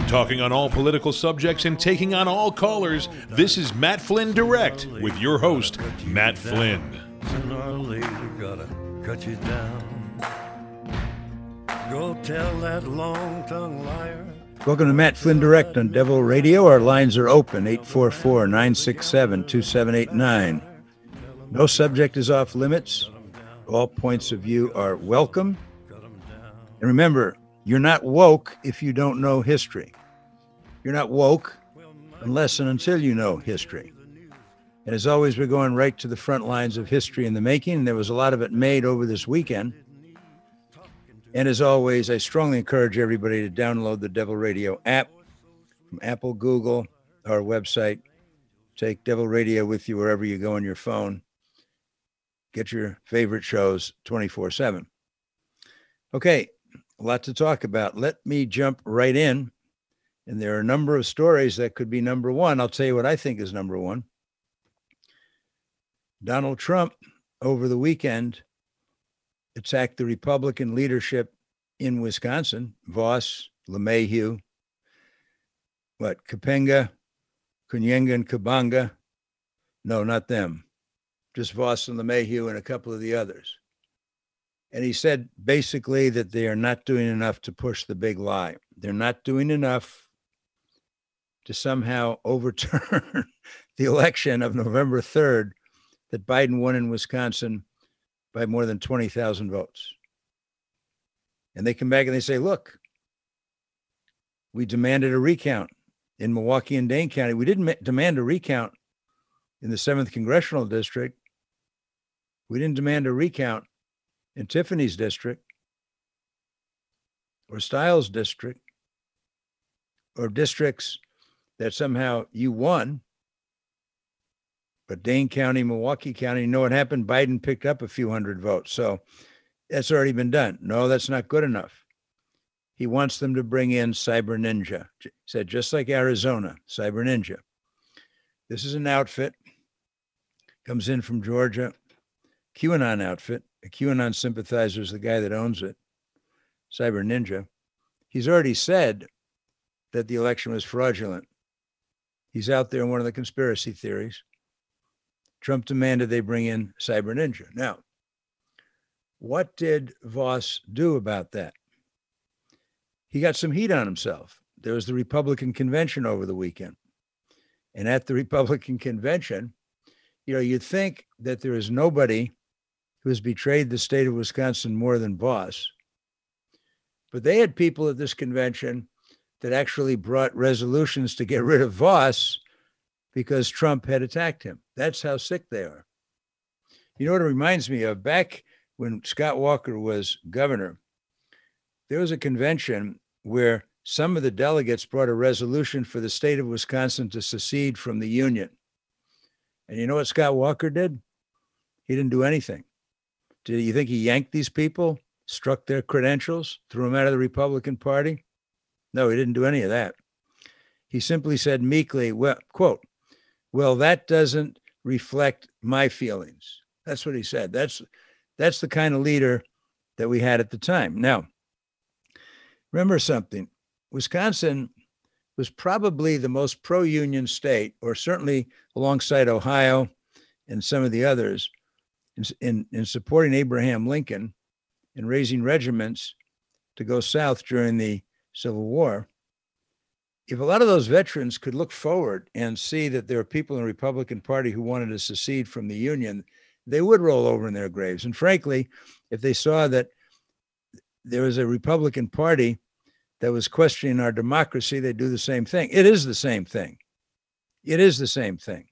Talking on all political subjects and taking on all callers, this is Matt Flynn Direct with your host, Matt Flynn. Sooner or later, gotta cut you down. Go tell that long-tongued liar. Welcome to Matt Flynn Direct on Devil Radio. Our lines are open, 844-967-2789. No subject is off limits. All points of view are welcome. And remember, you're not woke if you don't know history. You're not woke unless and until you know history. And as always, we're going right to the front lines of history in the making. There was a lot of it made over this weekend. And as always, I strongly encourage everybody to download the Devil Radio app from Apple, Google, our website. Take Devil Radio with you wherever you go on your phone. Get your favorite shows 24/7. Okay, a lot to talk about. Let me jump right in. And there are a number of stories that could be number one. I'll tell you what I think is number one. Donald Trump, over the weekend, attacked the Republican leadership in Wisconsin, Vos, LeMahieu, Kapenga, Kooyenga, and Kabanga. No, not them. Just Vos and LeMahieu and a couple of the others. And he said basically that they are not doing enough to push the big lie. They're not doing enough to somehow overturn the election of November 3rd that Biden won in Wisconsin by more than 20,000 votes. And they come back and they say, look, we demanded a recount in Milwaukee and Dane County. We didn't demand a recount in the 7th Congressional District. We didn't demand a recount in Tiffany's district or Stiles' district or districts that somehow you won. But Dane County, Milwaukee County, you know what happened? Biden picked up a few hundred votes. So that's already been done. No, that's not good enough. He wants them to bring in Cyber Ninja. He said, just like Arizona, Cyber Ninja. This is an outfit, comes in from Georgia, QAnon outfit. A QAnon sympathizer is the guy that owns it, Cyber Ninja. He's already said that the election was fraudulent. He's out there in one of the conspiracy theories. Trump demanded they bring in Cyber Ninja. Now, what did Vos do about that? He got some heat on himself. There was the Republican convention over the weekend. And at the Republican convention, you'd think that there is nobody who has betrayed the state of Wisconsin more than Vos. But they had people at this convention that actually brought resolutions to get rid of Vos because Trump had attacked him. That's how sick they are. You know what it reminds me of? Back when Scott Walker was governor, there was a convention where some of the delegates brought a resolution for the state of Wisconsin to secede from the Union. And you know what Scott Walker did? He didn't do anything. Do you think he yanked these people, struck their credentials, threw them out of the Republican Party? No, he didn't do any of that. He simply said meekly, well, quote, well, that doesn't reflect my feelings. That's what he said. That's the kind of leader that we had at the time. Now, remember something. Wisconsin was probably the most pro-union state, or certainly alongside Ohio and some of the others, in supporting Abraham Lincoln and raising regiments to go south during the Civil War. If a lot of those veterans could look forward and see that there are people in the Republican Party who wanted to secede from the Union, they would roll over in their graves. And frankly, if they saw that there was a Republican Party that was questioning our democracy, they'd do the same thing. It is the same thing. It is the same thing.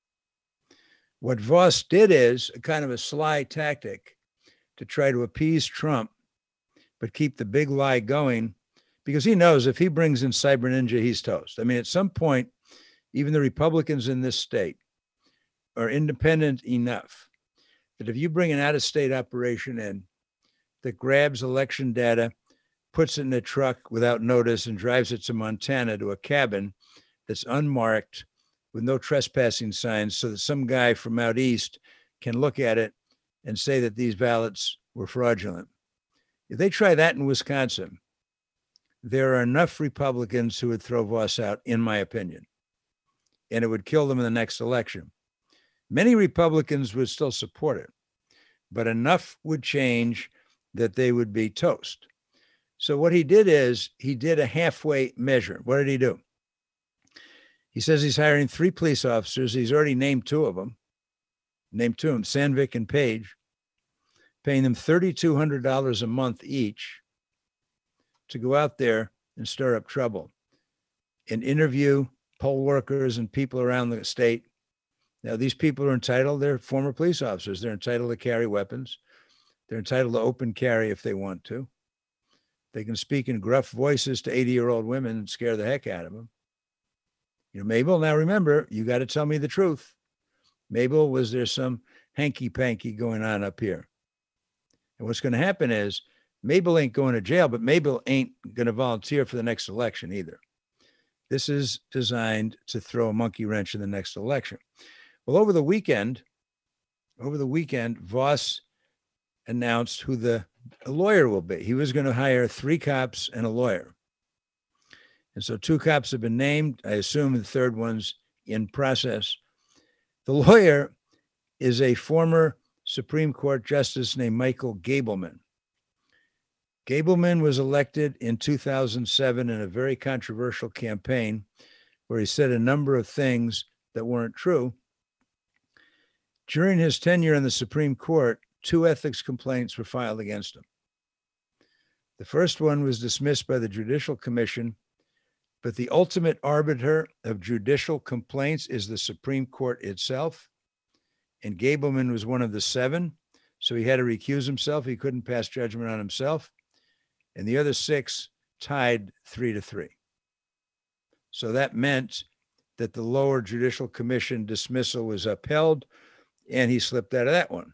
What Vos did is a kind of a sly tactic to try to appease Trump, but keep the big lie going, because he knows if he brings in Cyber Ninja, he's toast. I mean, at some point, even the Republicans in this state are independent enough that if you bring an out-of-state operation in that grabs election data, puts it in a truck without notice and drives it to Montana to a cabin that's unmarked with no trespassing signs so that some guy from out east can look at it and say that these ballots were fraudulent. If they try that in Wisconsin, there are enough Republicans who would throw Voss out, in my opinion, and it would kill them in the next election. Many Republicans would still support it, but enough would change that they would be toast. So what he did is he did a halfway measure. What did he do? He says he's hiring 3 police officers. He's already named 2 of them. Named 2 of them, Sandvik and Page, paying them $3,200 a month each to go out there and stir up trouble and interview poll workers and people around the state. Now, these people are entitled, they're former police officers. They're entitled to carry weapons. They're entitled to open carry if they want to. They can speak in gruff voices to 80-year-old women and scare the heck out of them. You know, Mabel, now remember, you got to tell me the truth. Mabel, was there some hanky-panky going on up here? And what's going to happen is Mabel ain't going to jail, but Mabel ain't going to volunteer for the next election either. This is designed to throw a monkey wrench in the next election. Well, over the weekend, Voss announced who the lawyer will be. He was going to hire 3 cops and a lawyer. And so 2 cops have been named. I assume the third one's in process. The lawyer is a former Supreme Court justice named Michael Gableman. Gableman was elected in 2007 in a very controversial campaign where he said a number of things that weren't true. During his tenure in the Supreme Court, 2 ethics complaints were filed against him. The first one was dismissed by the Judicial Commission, but the ultimate arbiter of judicial complaints is the Supreme Court itself. And Gableman was one of the 7, so he had to recuse himself. He couldn't pass judgment on himself. And the other 6 tied 3-3. So that meant that the lower Judicial Commission dismissal was upheld, and he slipped out of that one.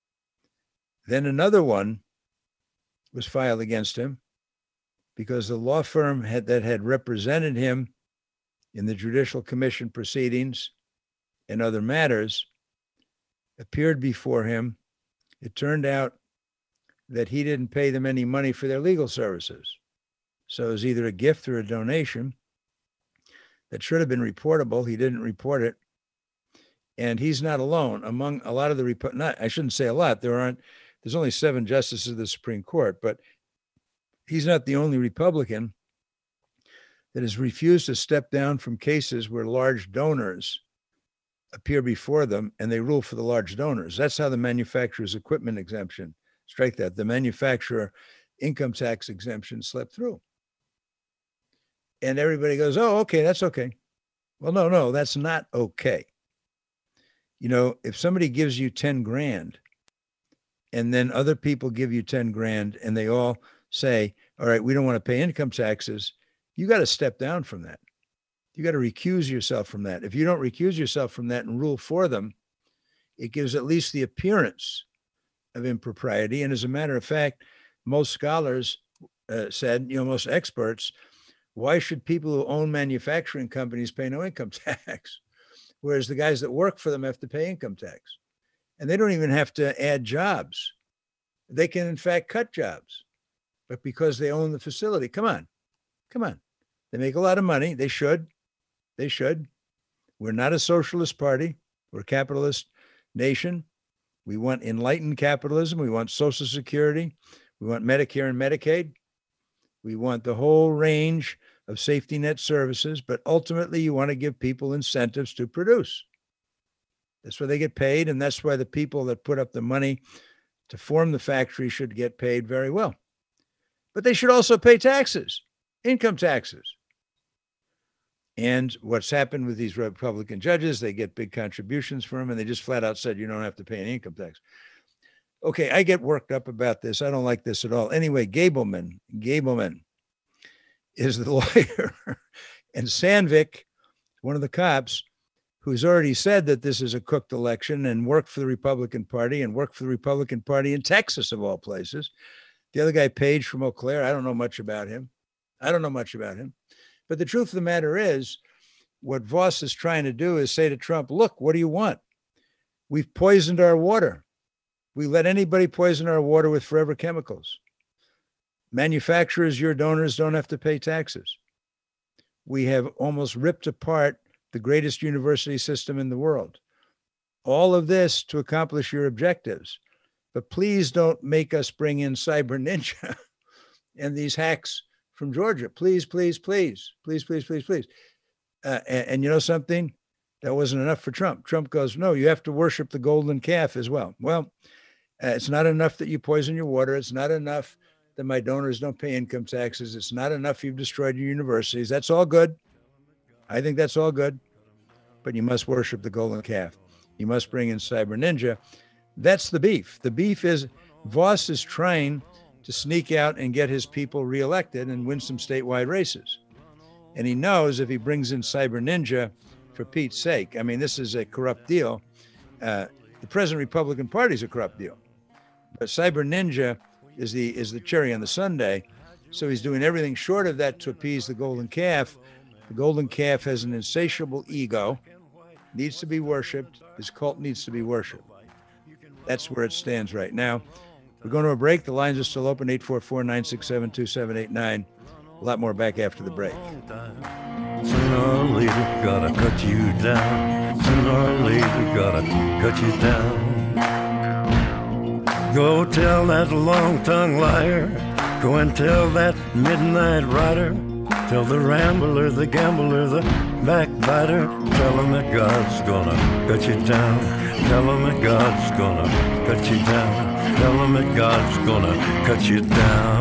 Then another one was filed against him because the law firm that had represented him in the Judicial Commission proceedings and other matters appeared before him. It turned out that he didn't pay them any money for their legal services. So it was either a gift or a donation that should have been reportable. He didn't report it. And he's not alone. Among a lot of the, I shouldn't say a lot, there's only 7 justices of the Supreme Court, but he's not the only Republican that has refused to step down from cases where large donors appear before them and they rule for the large donors. That's how the manufacturer's equipment exemption, strike that, the manufacturer income tax exemption slept through. And everybody goes, oh, okay, that's okay. Well, no, that's not okay. You know, if somebody gives you 10 grand and then other people give you 10 grand and they all say, all right, we don't want to pay income taxes, you got to step down from that. You got to recuse yourself from that. If you don't recuse yourself from that and rule for them, it gives at least the appearance of impropriety. And as a matter of fact, most scholars said, most experts, why should people who own manufacturing companies pay no income tax? Whereas the guys that work for them have to pay income tax. And they don't even have to add jobs. They can, in fact, cut jobs. But because they own the facility, come on. They make a lot of money. They should. We're not a socialist party. We're a capitalist nation. We want enlightened capitalism. We want Social Security. We want Medicare and Medicaid. We want the whole range of safety net services, but ultimately you want to give people incentives to produce. That's why they get paid, and that's why the people that put up the money to form the factory should get paid very well. But they should also pay taxes, income taxes. And what's happened with these Republican judges, they get big contributions from them, and they just flat out said, you don't have to pay any income tax. Okay, I get worked up about this. I don't like this at all. Anyway, Gableman is the lawyer. And Sandvik, one of the cops, who's already said that this is a cooked election and worked for the Republican Party and worked for the Republican Party in Texas, of all places. The other guy, Page from Eau Claire, I don't know much about him. But the truth of the matter is, what Voss is trying to do is say to Trump, look, what do you want? We've poisoned our water. We let anybody poison our water with forever chemicals. Manufacturers, your donors don't have to pay taxes. We have almost ripped apart the greatest university system in the world. All of this to accomplish your objectives. But please don't make us bring in Cyber Ninja and these hacks from Georgia. Please, please, please, please, please, please, please. And you know something? That wasn't enough for Trump. Trump goes, no, you have to worship the golden calf as well. Well, it's not enough that you poison your water. It's not enough that my donors don't pay income taxes. It's not enough you've destroyed your universities. That's all good. I think that's all good. But you must worship the golden calf. You must bring in Cyber Ninja. That's the beef. The beef is Vos is trying to sneak out and get his people reelected and win some statewide races. And he knows if he brings in Cyber Ninja, for Pete's sake, I mean, this is a corrupt deal. The present Republican Party is a corrupt deal. But Cyber Ninja is the cherry on the sundae. So he's doing everything short of that to appease the golden calf. The golden calf has an insatiable ego, needs to be worshipped. His cult needs to be worshipped. That's where it stands right now. We're going to a break. The lines are still open, 844-967-2789. A lot more back after the break. Sooner or later, gotta cut you down. Sooner or later, gotta cut you down. Go tell that long-tongued liar. Go and tell that midnight rider. Tell the rambler, the gambler, the backbiter. Tell him that God's gonna cut you down. Tell him that God's gonna cut you down. Tell him that God's gonna cut you down.